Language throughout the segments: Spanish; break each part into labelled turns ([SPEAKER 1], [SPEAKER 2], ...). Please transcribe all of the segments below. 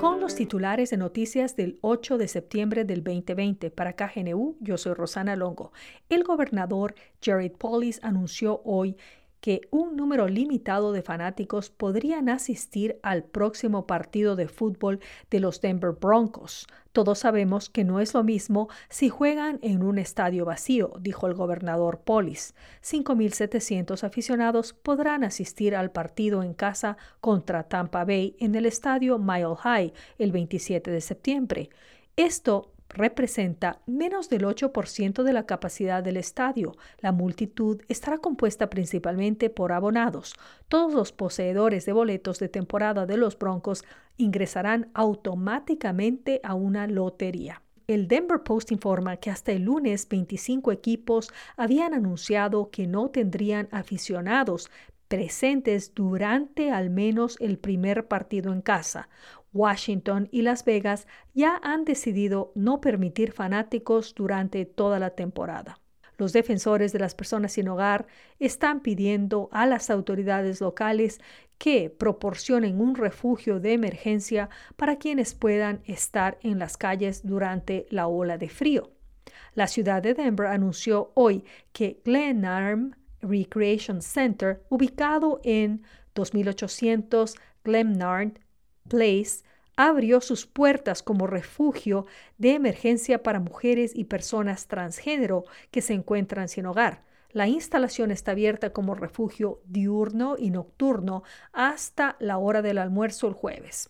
[SPEAKER 1] con los titulares de noticias del 8 de septiembre del 2020. Para KGNU, yo soy Rosana Longo. El gobernador Jared Polis anunció hoy que un número limitado de fanáticos podrían asistir al próximo partido de fútbol de los Denver Broncos. Todos sabemos que no es lo mismo si juegan en un estadio vacío, dijo el gobernador Polis. 5,700 aficionados podrán asistir al partido en casa contra Tampa Bay en el estadio Mile High el 27 de septiembre. Esto representa menos del 8% de la capacidad del estadio. La multitud estará compuesta principalmente por abonados. Todos los poseedores de boletos de temporada de los Broncos ingresarán automáticamente a una lotería. El Denver Post informa que hasta el lunes 25 equipos habían anunciado que no tendrían aficionados presentes durante al menos el primer partido en casa. Washington y Las Vegas ya han decidido no permitir fanáticos durante toda la temporada. Los defensores de las personas sin hogar están pidiendo a las autoridades locales que proporcionen un refugio de emergencia para quienes puedan estar en las calles durante la ola de frío. La ciudad de Denver anunció hoy que Glenarm Recreation Center, ubicado en 2800 Glenarm Place, abrió sus puertas como refugio de emergencia para mujeres y personas transgénero que se encuentran sin hogar. La instalación está abierta como refugio diurno y nocturno hasta la hora del almuerzo el jueves.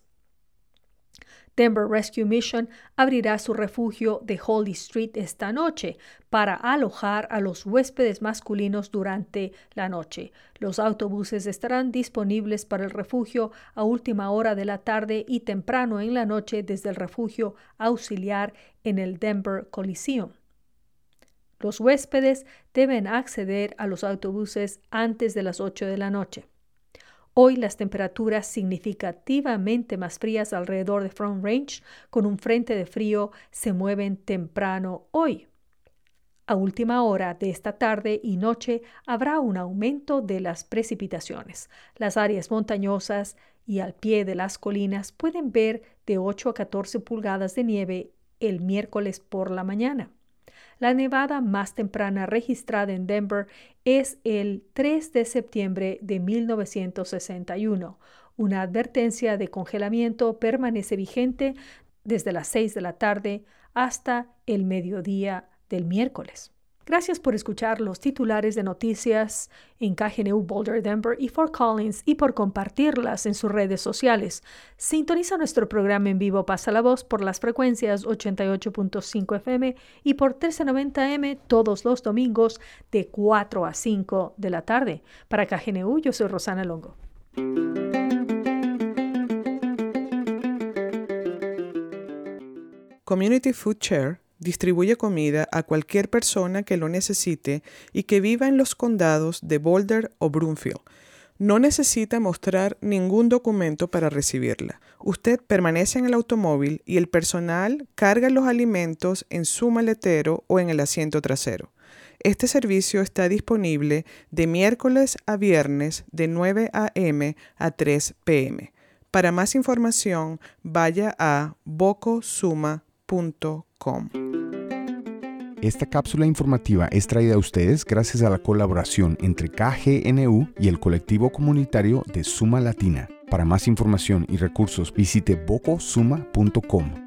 [SPEAKER 1] Denver Rescue Mission abrirá su refugio de Holly Street esta noche para alojar a los huéspedes masculinos durante la noche. Los autobuses estarán disponibles para el refugio a última hora de la tarde y temprano en la noche desde el refugio auxiliar en el Denver Coliseum. Los huéspedes deben acceder a los autobuses antes de las 8 de la noche. Hoy las temperaturas significativamente más frías alrededor de Front Range con un frente de frío se mueven temprano hoy. A última hora de esta tarde y noche habrá un aumento de las precipitaciones. Las áreas montañosas y al pie de las colinas pueden ver de 8 a 14 pulgadas de nieve el miércoles por la mañana. La nevada más temprana registrada en Denver es el 3 de septiembre de 1961. Una advertencia de congelamiento permanece vigente desde las 6 de la tarde hasta el mediodía del miércoles. Gracias por escuchar los titulares de noticias en KGNU Boulder, Denver y Fort Collins y por compartirlas en sus redes sociales. Sintoniza nuestro programa en vivo Pasa la Voz por las frecuencias 88.5 FM y por 1390M todos los domingos de 4 a 5 de la tarde. Para KGNU, yo soy Rosana Longo.
[SPEAKER 2] Community Food Share distribuye comida a cualquier persona que lo necesite y que viva en los condados de Boulder o Broomfield. No necesita mostrar ningún documento para recibirla. Usted permanece en el automóvil y el personal carga los alimentos en su maletero o en el asiento trasero. Este servicio está disponible de miércoles a viernes de 9 a.m. a 3 p.m. Para más información, vaya a bocosuma.com.
[SPEAKER 3] Esta cápsula informativa es traída a ustedes gracias a la colaboración entre KGNU y el colectivo comunitario de Suma Latina. Para más información y recursos, visite bocosuma.com.